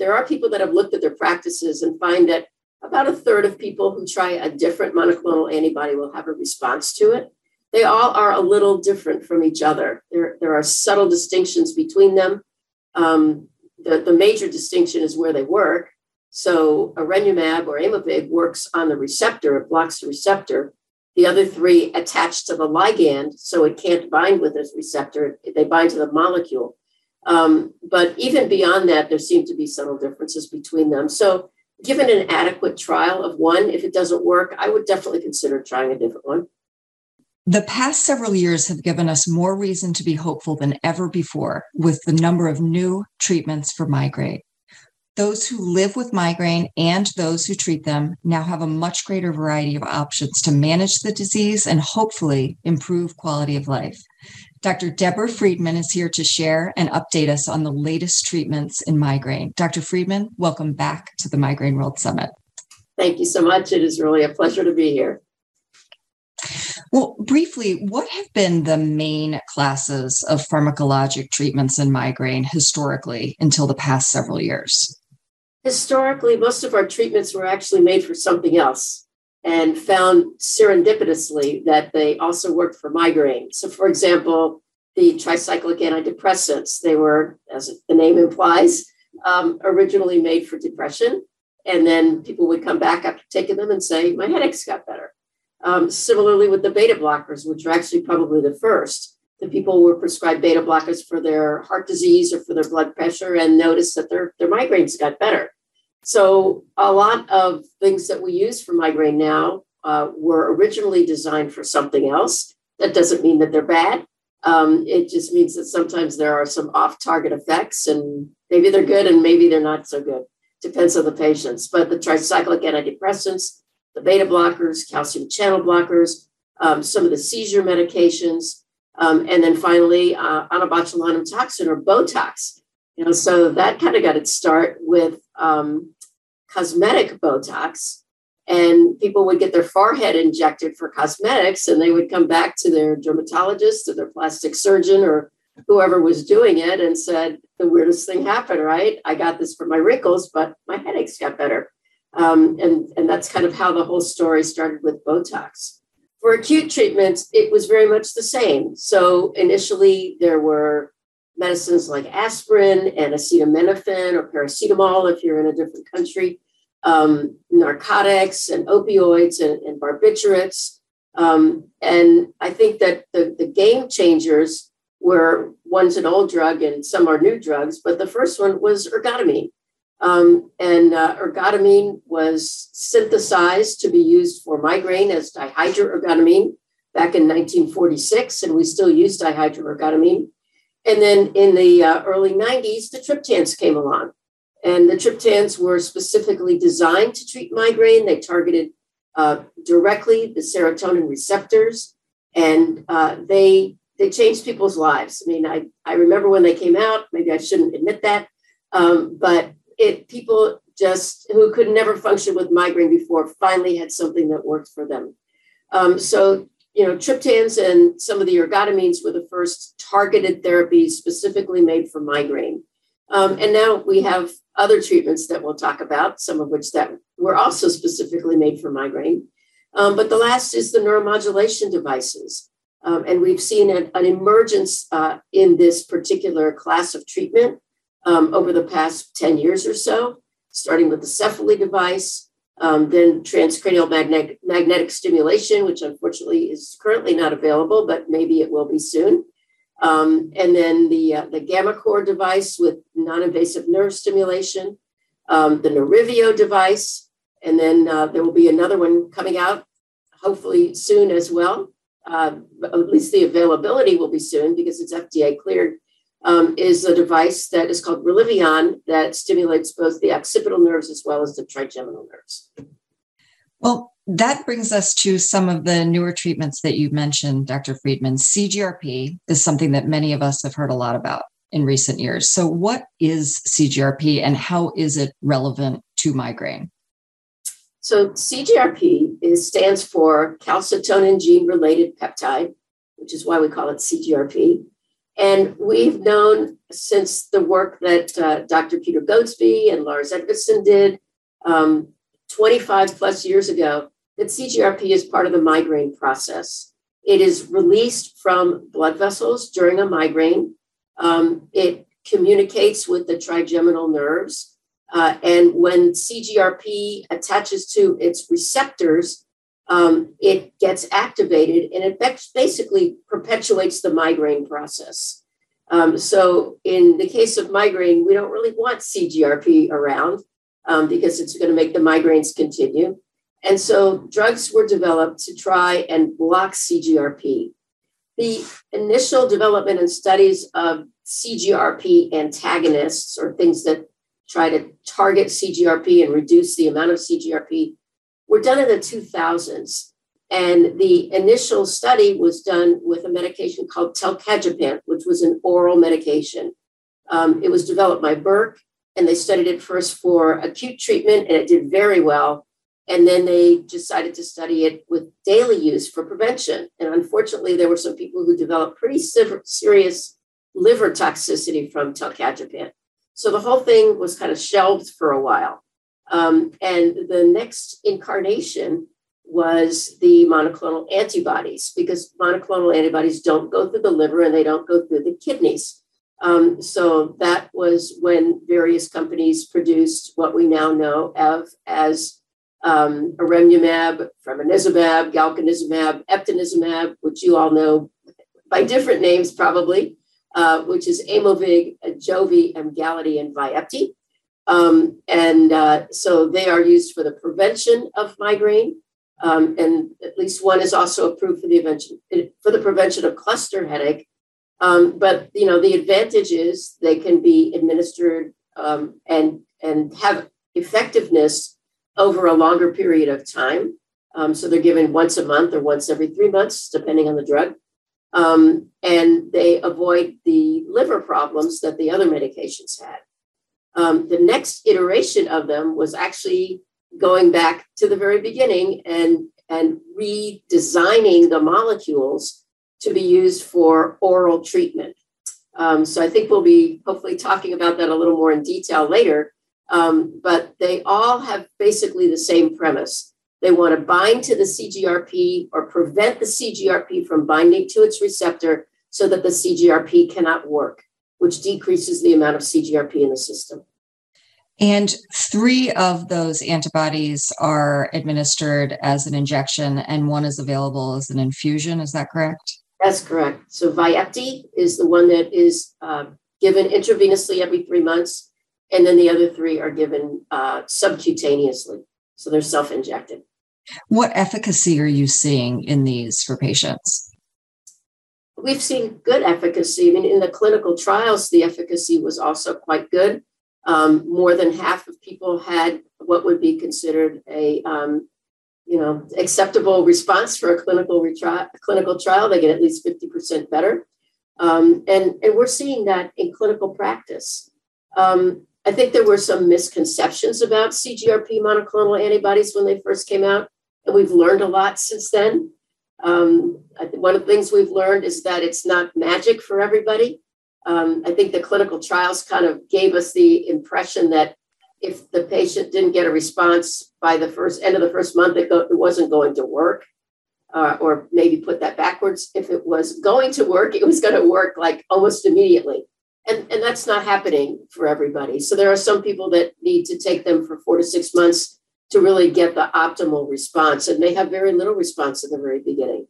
there are people that have looked at their practices and find that about a third of people who try a different monoclonal antibody will have a response to it. They all are a little different from each other. There are subtle distinctions between them. The major distinction is where they work. So Arenumab or Aimovig works on the receptor, it blocks the receptor. The other three attach to the ligand, so it can't bind with this receptor. They bind to the molecule. But even beyond that, there seem to be subtle differences between them. So given an adequate trial of one, if it doesn't work, I would definitely consider trying a different one. The past several years have given us more reason to be hopeful than ever before with the number of new treatments for migraine. Those who live with migraine and those who treat them now have a much greater variety of options to manage the disease and hopefully improve quality of life. Dr. Deborah Friedman is here to share and update us on the latest treatments in migraine. Dr. Friedman, welcome back to the Migraine World Summit. Thank you so much. It is really a pleasure to be here. Well, briefly, what have been the main classes of pharmacologic treatments in migraine historically until the past several years? Historically, most of our treatments were actually made for something else and found serendipitously that they also worked for migraine. So, for example, the tricyclic antidepressants, they were, as the name implies, originally made for depression. And then people would come back after taking them and say, my headaches got better. Similarly with the beta blockers, which are actually probably the first. The people were prescribed beta blockers for their heart disease or for their blood pressure and noticed that their migraines got better. So a lot of things that we use for migraine now were originally designed for something else. That doesn't mean that they're bad. It just means that sometimes there are some off-target effects and maybe they're good and maybe they're not so good. Depends on the patients. But the tricyclic antidepressants, the beta blockers, calcium channel blockers, some of the seizure medications, and then finally onabotulinum toxin or Botox. So that kind of got its start with cosmetic Botox, and people would get their forehead injected for cosmetics, and they would come back to their dermatologist or their plastic surgeon or whoever was doing it and said, the weirdest thing happened, right? I got this for my wrinkles, but my headaches got better. And that's kind of how the whole story started with Botox. For acute treatments, it was very much the same. So initially, there were medicines like aspirin and acetaminophen or paracetamol if you're in a different country, narcotics and opioids and barbiturates. And I think that the game changers were one's an old drug and some are new drugs, but the first one was ergotamine. Ergotamine was synthesized to be used for migraine as dihydroergotamine back in 1946, and we still use dihydroergotamine. And then in the early 90s, the triptans came along, and the triptans were specifically designed to treat migraine. They targeted directly the serotonin receptors, and they changed people's lives. I mean, I remember when they came out, maybe I shouldn't admit that, but people just who could never function with migraine before finally had something that worked for them. So triptans and some of the ergotamines were the first targeted therapies specifically made for migraine. And now we have other treatments that we'll talk about, some of which that were also specifically made for migraine. But the last is the neuromodulation devices. And we've seen an emergence in this particular class of treatment over the past 10 years or so, starting with the Cephally device, then transcranial magnetic stimulation, which unfortunately is currently not available, but maybe it will be soon. And then the GammaCore device with non-invasive nerve stimulation, the Nerivio device, and then there will be another one coming out hopefully soon as well. At least the availability will be soon because it's FDA cleared. Is a device that is called Relivion that stimulates both the occipital nerves as well as the trigeminal nerves. Well, that brings us to some of the newer treatments that you mentioned, Dr. Friedman. CGRP is something that many of us have heard a lot about in recent years. So what is CGRP and how is it relevant to migraine? So CGRP stands for calcitonin gene-related peptide, which is why we call it CGRP. And we've known since the work that Dr. Peter Goadsby and Lars Edvardsen did 25 plus years ago that CGRP is part of the migraine process. It is released from blood vessels during a migraine. It communicates with the trigeminal nerves. And when CGRP attaches to its receptors, it gets activated and it basically perpetuates the migraine process. So in the case of migraine, we don't really want CGRP around because it's going to make the migraines continue. And so drugs were developed to try and block CGRP. The initial development and studies of CGRP antagonists, or things that try to target CGRP and reduce the amount of CGRP, were done in the 2000s. And the initial study was done with a medication called telcagepant, which was an oral medication. It was developed by Merck, and they studied it first for acute treatment, and it did very well. And then they decided to study it with daily use for prevention. And unfortunately, there were some people who developed pretty serious liver toxicity from telcagepant. So the whole thing was kind of shelved for a while. And the next incarnation was the monoclonal antibodies, because monoclonal antibodies don't go through the liver and they don't go through the kidneys. So that was when various companies produced what we now know of as Aremumab, Fremanezumab, Galcanezumab, Eptinezumab, which you all know by different names probably, which is Aimovig, Ajovy, Emgality, and Vyepti. So they are used for the prevention of migraine. And at least one is also approved for the prevention of cluster headache. But the advantage is they can be administered and have effectiveness over a longer period of time. So they're given once a month or once every 3 months, depending on the drug. And they avoid the liver problems that the other medications had. The next iteration of them was actually going back to the very beginning and redesigning the molecules to be used for oral treatment. So I think we'll be hopefully talking about that a little more in detail later. But they all have basically the same premise. They want to bind to the CGRP or prevent the CGRP from binding to its receptor so that the CGRP cannot work, which decreases the amount of CGRP in the system. And 3 of those antibodies are administered as an injection and 1 is available as an infusion. Is that correct? That's correct. So Vyepti is the one that is given intravenously every 3 months. And then the other 3 are given subcutaneously. So they're self-injected. What efficacy are you seeing in these for patients? We've seen good efficacy. I mean, in the clinical trials, the efficacy was also quite good. More than half of people had what would be considered a acceptable response for a clinical trial. They get at least 50% better. And we're seeing that in clinical practice. I think there were some misconceptions about CGRP monoclonal antibodies when they first came out, and we've learned a lot since then. I think one of the things we've learned is that it's not magic for everybody. I think the clinical trials kind of gave us the impression that if the patient didn't get a response by the end of the first month, it wasn't going to work, or maybe put that backwards. If it was going to work, it was going to work like almost immediately. And that's not happening for everybody. So there are some people that need to take them for 4 to 6 months to really get the optimal response, and they have very little response at the very beginning.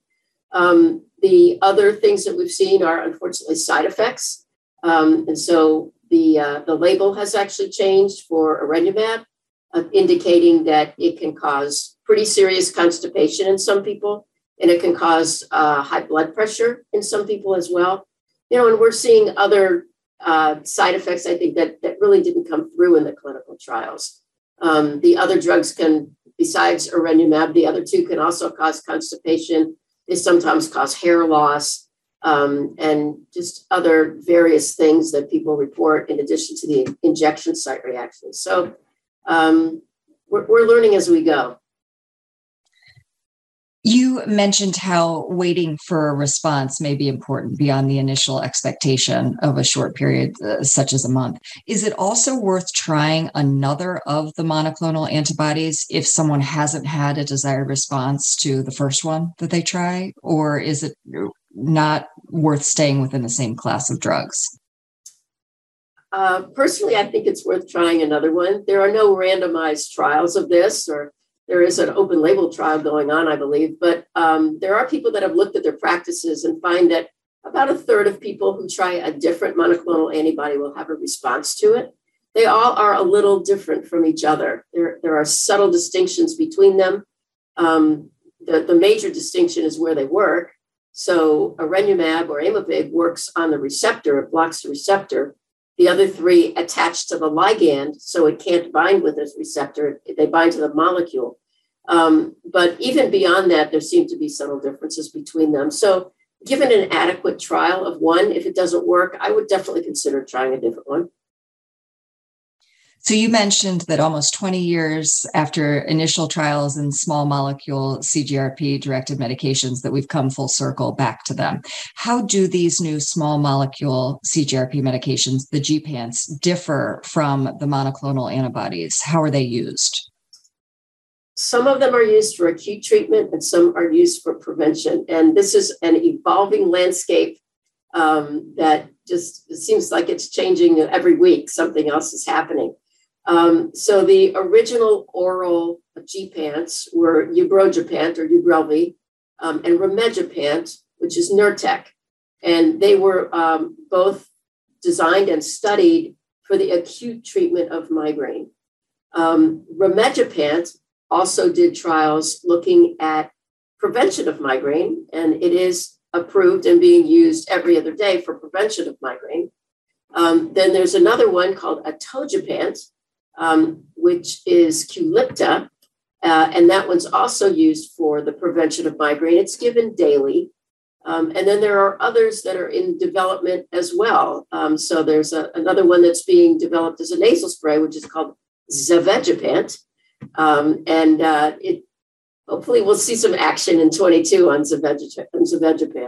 The other things that we've seen are unfortunately side effects. And so the label has actually changed for Aremumab, indicating that it can cause pretty serious constipation in some people, and it can cause high blood pressure in some people as well. And we're seeing other side effects, I think, that really didn't come through in the clinical trials. The other drugs can, besides Aremumab, the other 2 can also cause constipation. They sometimes cause hair loss, and just other various things that people report in addition to the injection site reactions. So we're learning as we go. You mentioned how waiting for a response may be important beyond the initial expectation of a short period, such as a month. Is it also worth trying another of the monoclonal antibodies if someone hasn't had a desired response to the first one that they try? Or is it not worth staying within the same class of drugs? Personally, I think it's worth trying another one. There are no randomized trials of this, or there is an open label trial going on, I believe, but there are people that have looked at their practices and find that about a third of people who try a different monoclonal antibody will have a response to it. They all are a little different from each other. There are subtle distinctions between them. The major distinction is where they work. So Arenumab or Aimovig works on the receptor, it blocks the receptor. The other three attach to the ligand, so it can't bind with this receptor. They bind to the molecule. But even beyond that, there seem to be subtle differences between them. So given an adequate trial of one, if it doesn't work, I would definitely consider trying a different one. So you mentioned that almost 20 years after initial trials in small molecule CGRP-directed medications that we've come full circle back to them. How do these new small molecule CGRP medications, the gepants, differ from the monoclonal antibodies? How are they used? Some of them are used for acute treatment and some are used for prevention. And this is an evolving landscape that just it seems like it's changing every week. Something else is happening. So the original oral gepants were ubrogepant or Ubrelvy and rimegepant, which is Nurtec. And they were both designed and studied for the acute treatment of migraine. Rimegepant also did trials looking at prevention of migraine, and it is approved and being used every other day for prevention of migraine. Then there's another one called atogepant, which is Qulipta, and that one's also used for the prevention of migraine. It's given daily. And then there are others that are in development as well. So there's another one that's being developed as a nasal spray, which is called Zavegepant. And it hopefully we'll see some action in 22 on Zavegepant.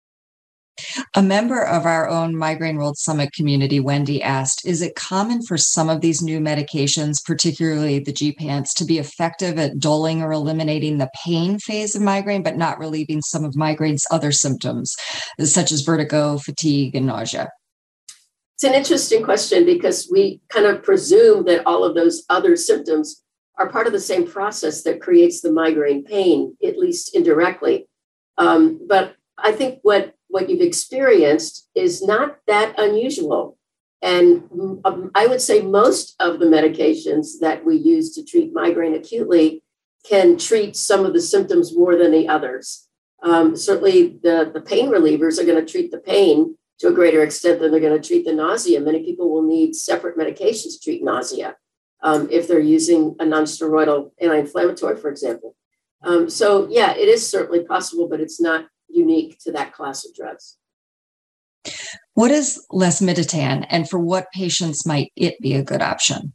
A member of our own Migraine World Summit community, Wendy, asked, is it common for some of these new medications, particularly the gepants, to be effective at dulling or eliminating the pain phase of migraine, but not relieving some of migraine's other symptoms, such as vertigo, fatigue, and nausea? It's an interesting question because we kind of presume that all of those other symptoms are part of the same process that creates the migraine pain, at least indirectly. But I think what you've experienced is not that unusual. And I would say most of the medications that we use to treat migraine acutely can treat some of the symptoms more than the others. Certainly the pain relievers are going to treat the pain to a greater extent than they're going to treat the nausea. Many people will need separate medications to treat nausea if they're using a nonsteroidal anti-inflammatory, for example. So yeah, it is certainly possible, but it's not unique to that class of drugs. What is lasmiditan, and for what patients might it be a good option?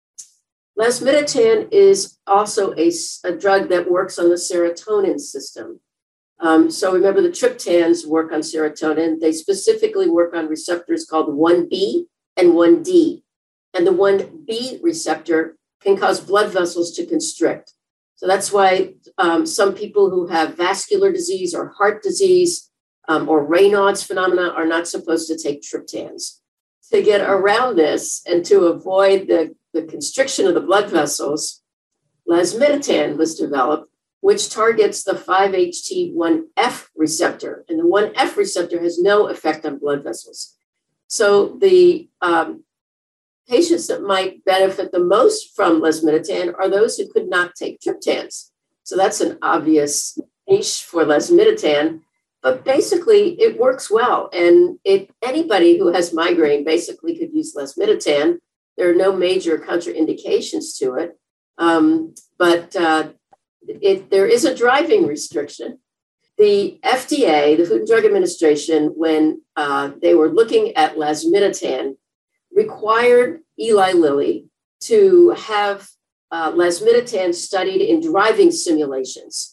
Lasmiditan is also a drug that works on the serotonin system. So remember, the triptans work on serotonin. They specifically work on receptors called 1B and 1D. And the 1B receptor can cause blood vessels to constrict. So that's why some people who have vascular disease or heart disease or Raynaud's phenomena are not supposed to take triptans. To get around this and to avoid the constriction of the blood vessels, lasmiditan was developed, which targets the 5-HT1F receptor. And the 1F receptor has no effect on blood vessels. So the patients that might benefit the most from lasmiditan are those who could not take triptans. So that's an obvious niche for lasmiditan, but basically it works well. And anybody who has migraine basically could use lasmiditan. There are no major contraindications to it, but there is a driving restriction. The FDA, the Food and Drug Administration, when they were looking at lasmiditan, required Eli Lilly to have lasmiditan studied in driving simulations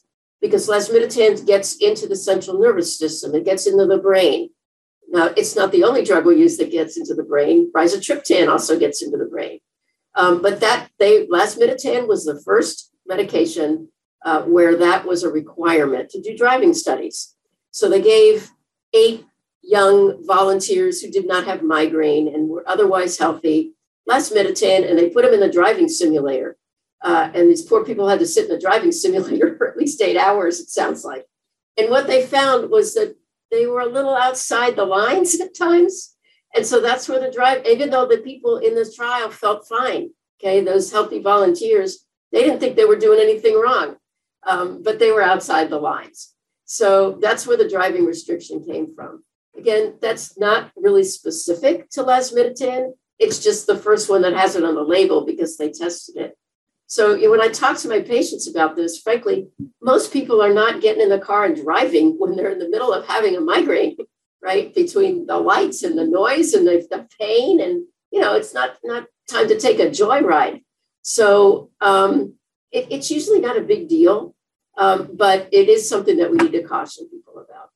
because lasmiditan gets into the central nervous system. It gets into the brain. Now, it's not the only drug we use that gets into the brain. Rizatriptan also gets into the brain. But lasmiditan was the first medication where that was a requirement to do driving studies. So they gave 8 young volunteers who did not have migraine and were otherwise healthy lasmiditan, and they put them in the driving simulator. And these poor people had to sit in the driving simulator for at least 8 hours, it sounds like. And what they found was that they were a little outside the lines at times. And so that's where even though the people in this trial felt fine, okay, those healthy volunteers, they didn't think they were doing anything wrong, but they were outside the lines. So that's where the driving restriction came from. Again, that's not really specific to lasmiditan. It's just the first one that has it on the label because they tested it. So when I talk to my patients about this, frankly, most people are not getting in the car and driving when they're in the middle of having a migraine, right? Between the lights and the noise and the pain, and it's not time to take a joyride. So it's usually not a big deal, but it is something that we need to caution people about.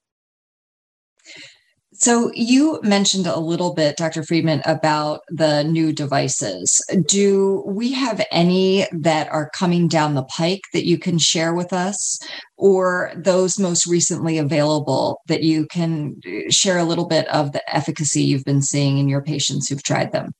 So you mentioned a little bit, Dr. Friedman, about the new devices. Do we have any that are coming down the pike that you can share with us, or those most recently available that you can share a little bit of the efficacy you've been seeing in your patients who've tried them?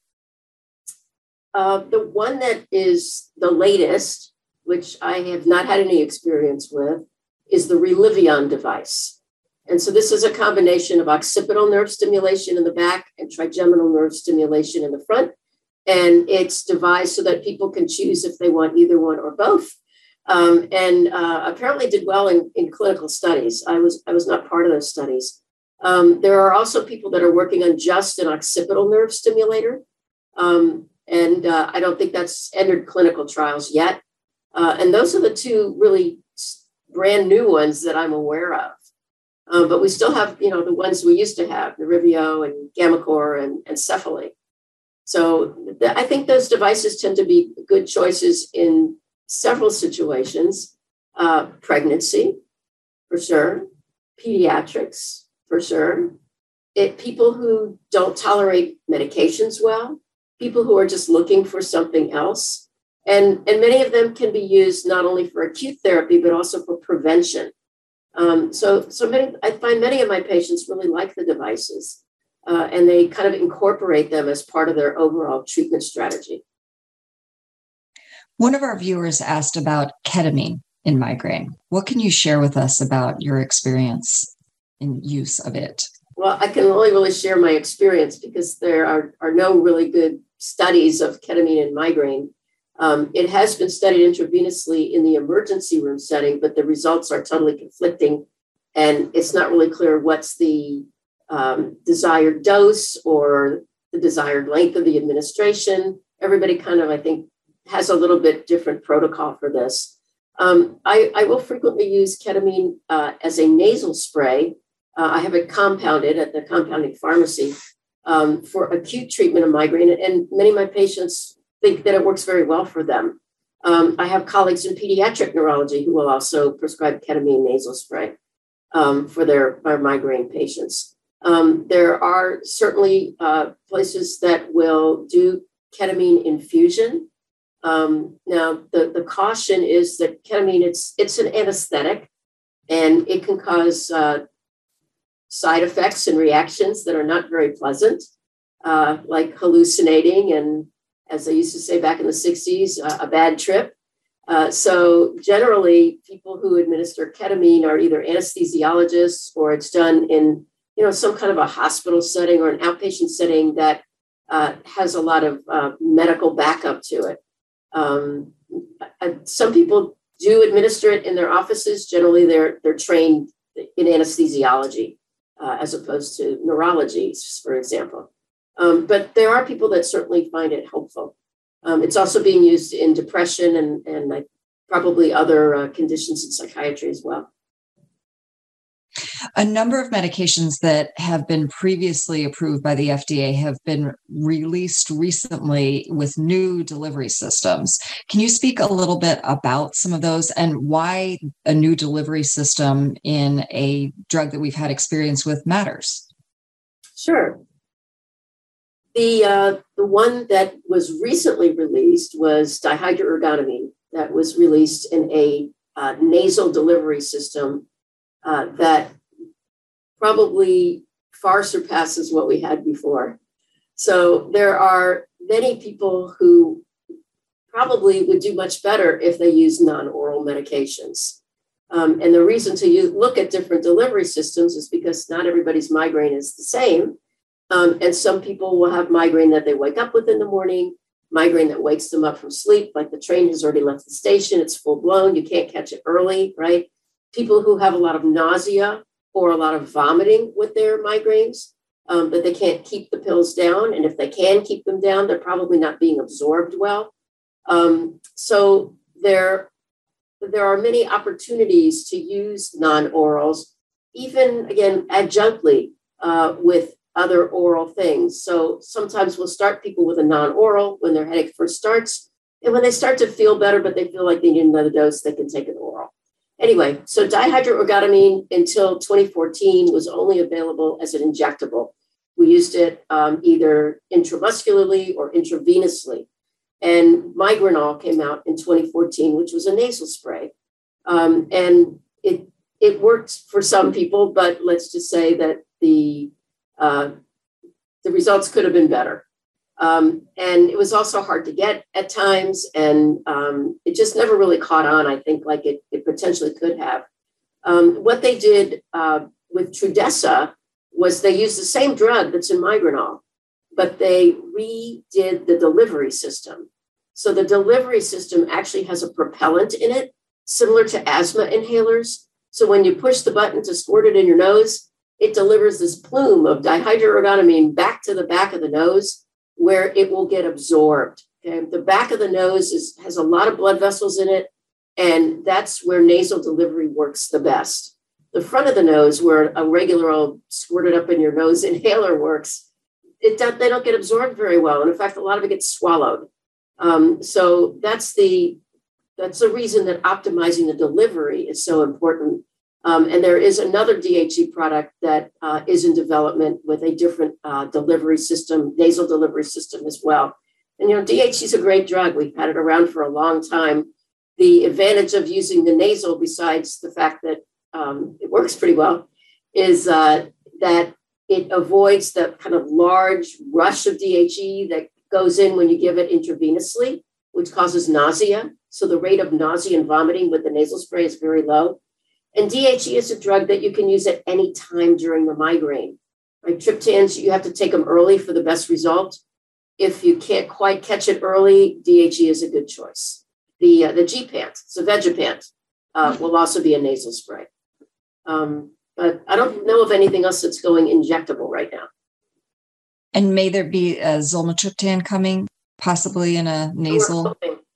The one that is the latest, which I have not had any experience with, is the Relivion device. And so this is a combination of occipital nerve stimulation in the back and trigeminal nerve stimulation in the front. And it's devised so that people can choose if they want either one or both. And apparently did well in clinical studies. I was not part of those studies. There are also people that are working on just an occipital nerve stimulator. And I don't think that's entered clinical trials yet. And those are the two really brand new ones that I'm aware of. But we still have, the ones we used to have, the Rivio and Gammacore and Cephalate. So I think those devices tend to be good choices in several situations. Pregnancy, for sure. Pediatrics, for sure. People who don't tolerate medications well. People who are just looking for something else. And many of them can be used not only for acute therapy, but also for prevention. I find many of my patients really like the devices, and they kind of incorporate them as part of their overall treatment strategy. One of our viewers asked about ketamine in migraine. What can you share with us about your experience in use of it? Well, I can only really share my experience because there are no really good studies of ketamine in migraine. It has been studied intravenously in the emergency room setting, but the results are totally conflicting. And it's not really clear what's the desired dose or the desired length of the administration. Everybody kind of, I think, has a little bit different protocol for this. I will frequently use ketamine as a nasal spray. I have it compounded at the compounding pharmacy for acute treatment of migraine. And many of my patients think that it works very well for them. I have colleagues in pediatric neurology who will also prescribe ketamine nasal spray for their migraine patients. There are certainly places that will do ketamine infusion. Now, the caution is that ketamine, it's an anesthetic, and it can cause side effects and reactions that are not very pleasant, like hallucinating and, as they used to say back in the 60s, a bad trip. So generally, people who administer ketamine are either anesthesiologists, or it's done in some kind of a hospital setting or an outpatient setting that has a lot of medical backup to it. Some people do administer it in their offices. Generally, they're trained in anesthesiology as opposed to neurology, for example. But there are people that certainly find it helpful. It's also being used in depression and probably other conditions in psychiatry as well. A number of medications that have been previously approved by the FDA have been released recently with new delivery systems. Can you speak a little bit about some of those and why a new delivery system in a drug that we've had experience with matters? Sure. The one that was recently released was dihydroergotamine, that was released in a nasal delivery system that probably far surpasses what we had before. So there are many people who probably would do much better if they use non-oral medications. And the reason to look at different delivery systems is because not everybody's migraine is the same. And some people will have migraine that they wake up with in the morning, migraine that wakes them up from sleep, like the train has already left the station, it's full blown, you can't catch it early, right? People who have a lot of nausea or a lot of vomiting with their migraines, that they can't keep the pills down. And if they can keep them down, they're probably not being absorbed well. So there are many opportunities to use non-orals, even, again, adjunctly with other oral things. So sometimes we'll start people with a non-oral when their headache first starts. And when they start to feel better, but they feel like they need another dose, they can take an oral. Anyway, so dihydroergotamine until 2014 was only available as an injectable. We used it either intramuscularly or intravenously. And Migranal came out in 2014, which was a nasal spray. And it worked for some people, but let's just say that the results could have been better. And it was also hard to get at times, and it just never really caught on, I think, like it potentially could have. What they did with Trudhesa was they used the same drug that's in Migranal, but they redid the delivery system. So the delivery system actually has a propellant in it, similar to asthma inhalers. So when you push the button to squirt it in your nose, it delivers this plume of dihydroergotamine back to the back of the nose, where it will get absorbed. Okay? The back of the nose has a lot of blood vessels in it, and that's where nasal delivery works the best. The front of the nose, where a regular old squirted up in your nose inhaler works, they don't get absorbed very well. And in fact, a lot of it gets swallowed. So that's the reason that optimizing the delivery is so important. And there is another DHE product that is in development with a different delivery system, nasal delivery system as well. And, DHE is a great drug. We've had it around for a long time. The advantage of using the nasal, besides the fact that it works pretty well, is that it avoids the kind of large rush of DHE that goes in when you give it intravenously, which causes nausea. So the rate of nausea and vomiting with the nasal spray is very low. And DHE is a drug that you can use at any time during the migraine. Right? Triptans, you have to take them early for the best result. If you can't quite catch it early, DHE is a good choice. The Gepant, Zavegepant, will also be a nasal spray. But I don't know of anything else that's going injectable right now. And may there be a Zolmitriptan coming, possibly in a nasal?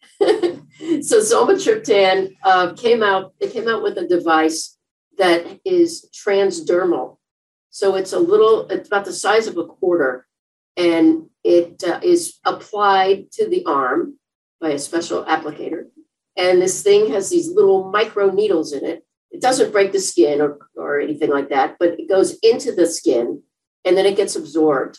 So Zolmitriptan came out with a device that is transdermal. So it's about the size of a quarter, and it is applied to the arm by a special applicator. And this thing has these little micro needles in it. It doesn't break the skin or anything like that, but it goes into the skin and then it gets absorbed.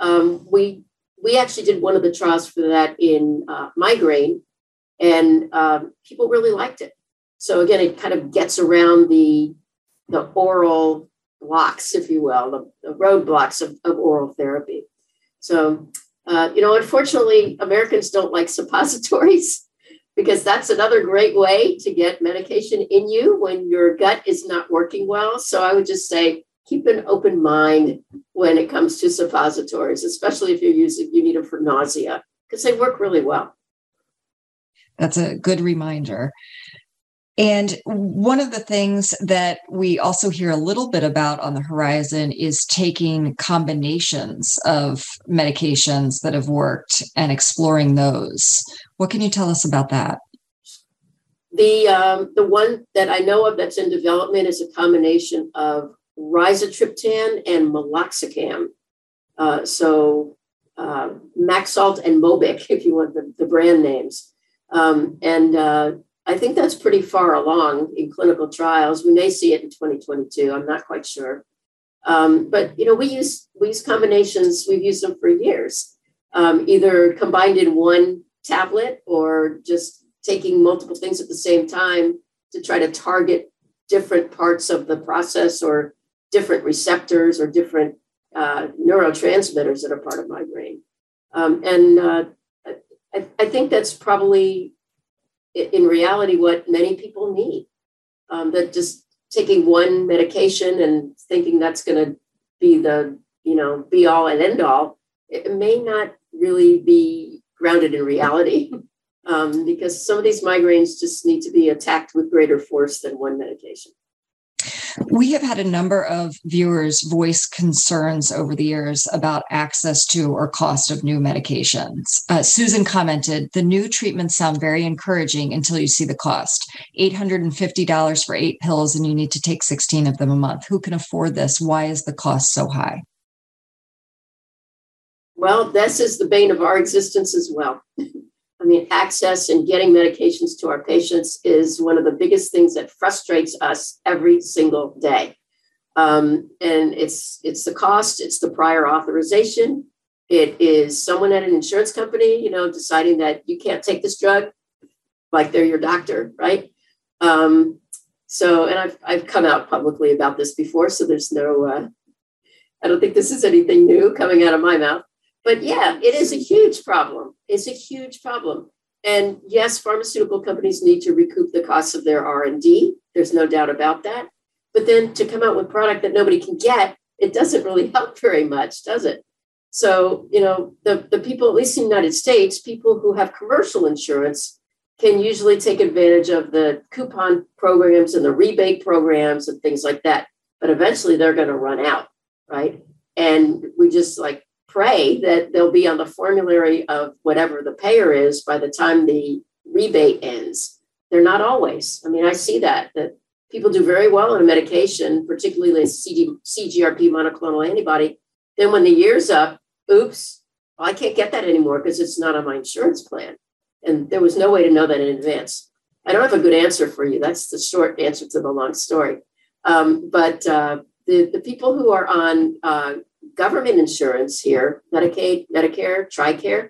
We actually did one of the trials for that in migraine, and people really liked it. So again, it kind of gets around the oral blocks, if you will, the roadblocks of oral therapy. So, unfortunately, Americans don't like suppositories, because that's another great way to get medication in you when your gut is not working well. So I would just say, keep an open mind when it comes to suppositories, especially if you need them for nausea, because they work really well. That's a good reminder. And one of the things that we also hear a little bit about on the horizon is taking combinations of medications that have worked and exploring those. What can you tell us about that? The one that I know of that's in development is a combination of rizatriptan and meloxicam. Maxalt and Mobic, if you want the brand names. I think that's pretty far along in clinical trials. We may see it in 2022. I'm not quite sure. But we use combinations. We've used them for years, either combined in one tablet or just taking multiple things at the same time to try to target different parts of the process or different receptors or different neurotransmitters that are part of migraine. I think that's probably in reality what many people need, that just taking one medication and thinking that's going to be the, be all and end all, it may not really be grounded in reality, because some of these migraines just need to be attacked with greater force than one medication. We have had a number of viewers voice concerns over the years about access to or cost of new medications. Susan commented, the new treatments sound very encouraging until you see the cost. $850 for 8 pills, and you need to take 16 of them a month. Who can afford this? Why is the cost so high? Well, this is the bane of our existence as well. I mean, access and getting medications to our patients is one of the biggest things that frustrates us every single day. And it's the cost, it's the prior authorization. It is someone at an insurance company, deciding that you can't take this drug, like they're your doctor, right? And I've come out publicly about this before, so there's no, I don't think this is anything new coming out of my mouth. But yeah, it is a huge problem. It's a huge problem. And yes, pharmaceutical companies need to recoup the costs of their R&D. There's no doubt about that. But then to come out with product that nobody can get, it doesn't really help very much, does it? So, the people, at least in the United States, people who have commercial insurance can usually take advantage of the coupon programs and the rebate programs and things like that. But eventually they're going to run out, right? And we just pray that they'll be on the formulary of whatever the payer is by the time the rebate ends. They're not always. I mean, I see that people do very well on a medication, particularly a CGRP monoclonal antibody. Then when the year's up, oops, well, I can't get that anymore because it's not on my insurance plan. And there was no way to know that in advance. I don't have a good answer for you. That's the short answer to the long story. But the people who are on government insurance here, Medicaid, Medicare, TRICARE,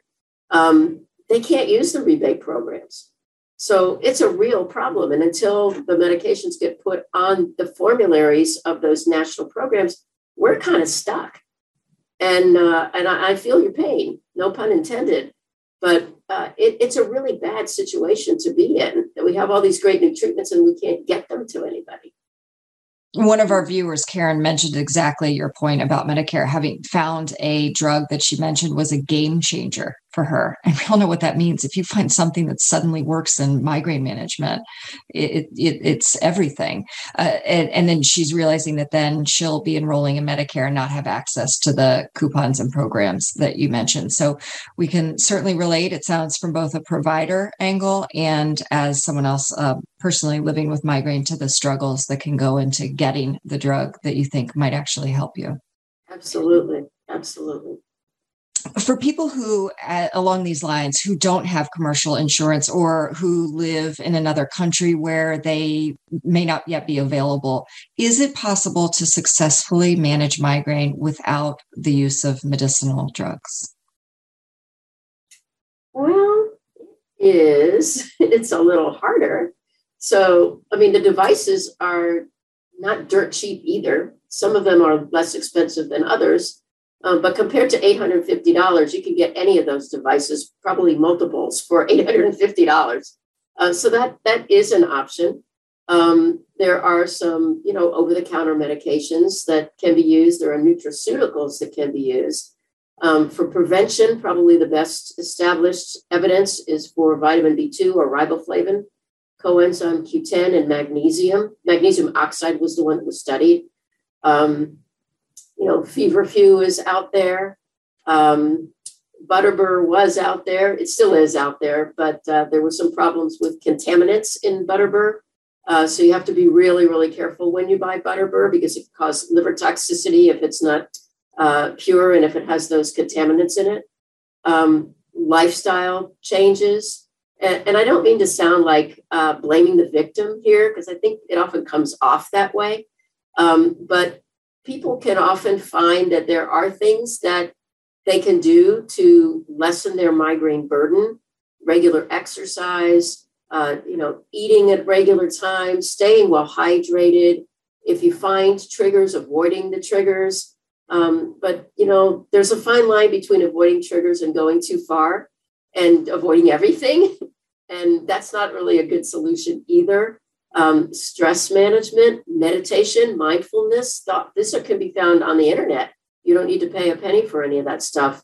they can't use the rebate programs. So it's a real problem. And until the medications get put on the formularies of those national programs, we're kind of stuck. And I feel your pain, no pun intended. But it's a really bad situation to be in, that we have all these great new treatments and we can't get them to anybody. One of our viewers, Karen, mentioned exactly your point about Medicare, having found a drug that she mentioned was a game changer for her. And we all know what that means. If you find something that suddenly works in migraine management, it's everything. And then she's realizing that then she'll be enrolling in Medicare and not have access to the coupons and programs that you mentioned. So we can certainly relate. It sounds from both a provider angle and as someone else personally living with migraine, to the struggles that can go into getting the drug that you think might actually help you. Absolutely. Absolutely. For people who, along these lines, who don't have commercial insurance or who live in another country where they may not yet be available, is it possible to successfully manage migraine without the use of medicinal drugs? Well, it's a little harder. So, I mean, the devices are not dirt cheap either. Some of them are less expensive than others. But compared to $850, you can get any of those devices, probably multiples, for $850. So that is an option. There are some, over-the-counter medications that can be used. There are nutraceuticals that can be used. For prevention, probably the best established evidence is for vitamin B2 or riboflavin, coenzyme Q10, and magnesium. Magnesium oxide was the one that was studied. Feverfew is out there. Butterbur was out there. It still is out there, but there were some problems with contaminants in Butterbur So you have to be really, really careful when you buy Butterbur because it can cause liver toxicity if it's not pure and if it has those contaminants in it. Lifestyle changes. And I don't mean to sound like blaming the victim here, because I think it often comes off that way. But people can often find that there are things that they can do to lessen their migraine burden, regular exercise, eating at regular times, staying well hydrated. If you find triggers, avoiding the triggers. But there's a fine line between avoiding triggers and going too far and avoiding everything. And that's not really a good solution either. Stress management, meditation, mindfulness, this can be found on the internet. You don't need to pay a penny for any of that stuff.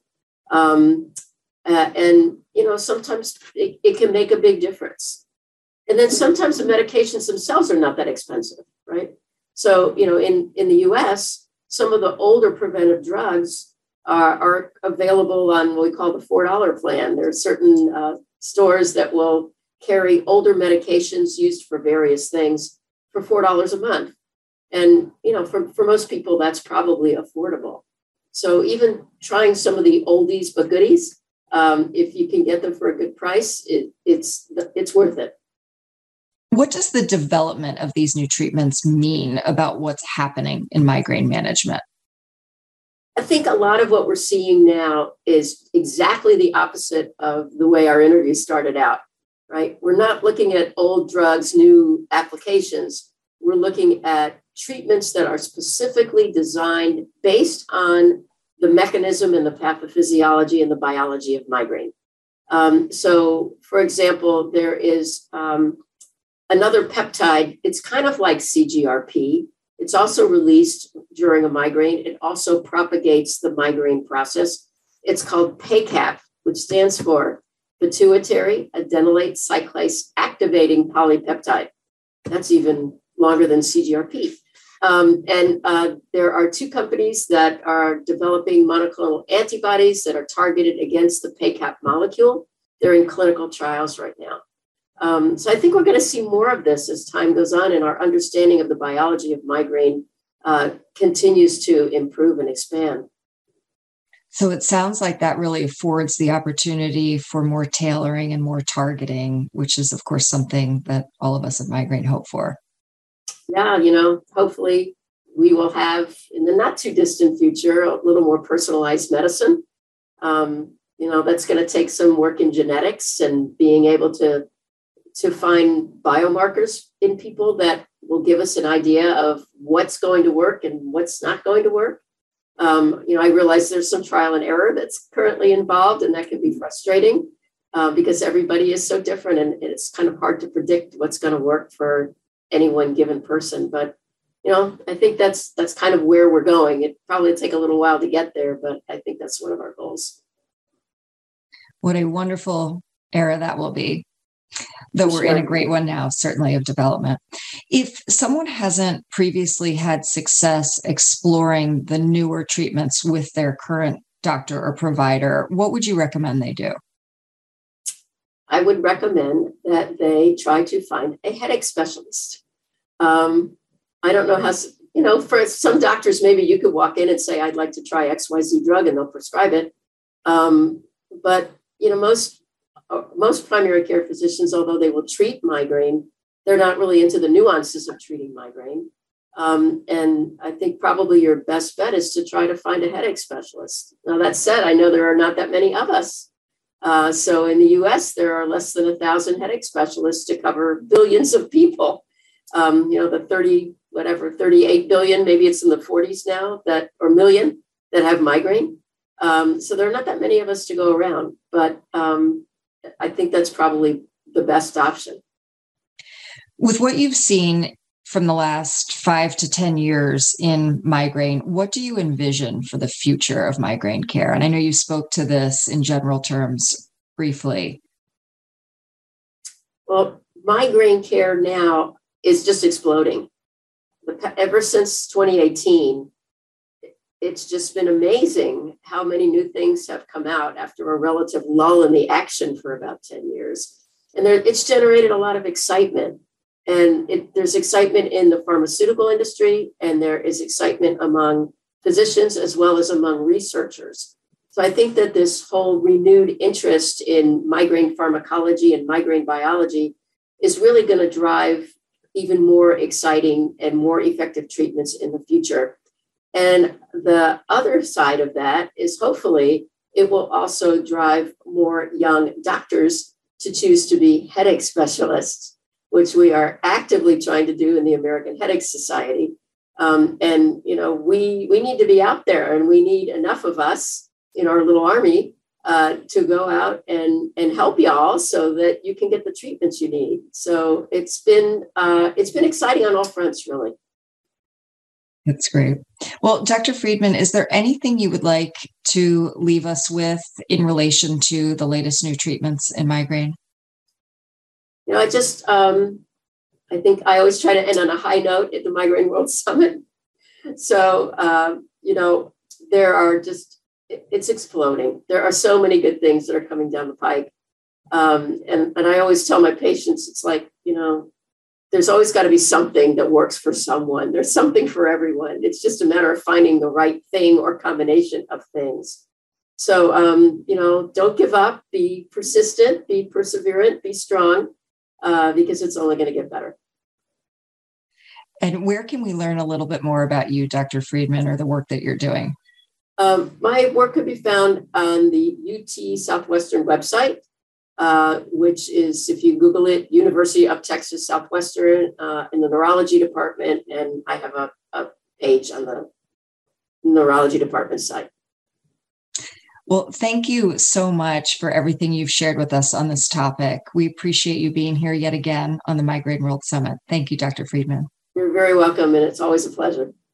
Sometimes it can make a big difference. And then sometimes the medications themselves are not that expensive, right? So, in the US, some of the older preventive drugs are available on what we call the $4 plan. There are certain stores that will carry older medications used for various things for $4 a month. And, for most people, that's probably affordable. So even trying some of the oldies but goodies, if you can get them for a good price, it's worth it. What does the development of these new treatments mean about what's happening in migraine management? I think a lot of what we're seeing now is exactly the opposite of the way our interview started out, right? We're not looking at old drugs, new applications. We're looking at treatments that are specifically designed based on the mechanism and the pathophysiology and the biology of migraine. So, for example, there is another peptide. It's kind of like CGRP. It's also released during a migraine. It also propagates the migraine process. It's called PACAP, which stands for pituitary adenylate cyclase activating polypeptide. That's even longer than CGRP. There are two companies that are developing monoclonal antibodies that are targeted against the PACAP molecule. They're in clinical trials right now. So I think we're going to see more of this as time goes on, and our understanding of the biology of migraine continues to improve and expand. So it sounds like that really affords the opportunity for more tailoring and more targeting, which is, of course, something that all of us at Migraine hope for. Yeah, hopefully we will have in the not too distant future a little more personalized medicine. That's going to take some work in genetics and being able to find biomarkers in people that will give us an idea of what's going to work and what's not going to work. I realize there's some trial and error that's currently involved, and that can be frustrating because everybody is so different, and it's kind of hard to predict what's going to work for any one given person. But, I think that's kind of where we're going. It probably take a little while to get there, but I think that's one of our goals. What a wonderful era that will be. Though we're in a great one now, certainly, of development. If someone hasn't previously had success exploring the newer treatments with their current doctor or provider, what would you recommend they do? I would recommend that they try to find a headache specialist. I don't know how, for some doctors, maybe you could walk in and say, I'd like to try XYZ drug, and they'll prescribe it. But most primary care physicians, although they will treat migraine, they're not really into the nuances of treating migraine. And I think probably your best bet is to try to find a headache specialist. Now, that said, I know there are not that many of us. So in the US, there are less than 1,000 headache specialists to cover billions of people. The 38 billion, maybe it's in the 40s now, or million that have migraine. So there are not that many of us to go around, but I think that's probably the best option. With what you've seen from the last 5 to 10 years in migraine, what do you envision for the future of migraine care? And I know you spoke to this in general terms briefly. Well, migraine care now is just exploding. Ever since 2018, it's just been amazing how many new things have come out after a relative lull in the action for about 10 years. And it's generated a lot of excitement. And there's excitement in the pharmaceutical industry, and there is excitement among physicians as well as among researchers. So I think that this whole renewed interest in migraine pharmacology and migraine biology is really going to drive even more exciting and more effective treatments in the future. And the other side of that is hopefully it will also drive more young doctors to choose to be headache specialists, which we are actively trying to do in the American Headache Society. And, you know, we need to be out there, and we need enough of us in our little army to go out and help y'all so that you can get the treatments you need. So it's been exciting on all fronts, really. That's great. Well, Dr. Friedman, is there anything you would like to leave us with in relation to the latest new treatments in migraine? You know, I think I always try to end on a high note at the Migraine World Summit. So, you know, it's exploding. There are so many good things that are coming down the pike. And I always tell my patients, it's like, you know, there's always got to be something that works for someone. There's something for everyone. It's just a matter of finding the right thing or combination of things. So, you know, don't give up, be persistent, be perseverant, be strong, because it's only going to get better. And where can we learn a little bit more about you, Dr. Friedman, or the work that you're doing? My work could be found on the UT Southwestern website, which is, if you Google it, University of Texas Southwestern in the neurology department. And I have a page on the neurology department site. Well, thank you so much for everything you've shared with us on this topic. We appreciate you being here yet again on the Migraine World Summit. Thank you, Dr. Friedman. You're very welcome, and it's always a pleasure.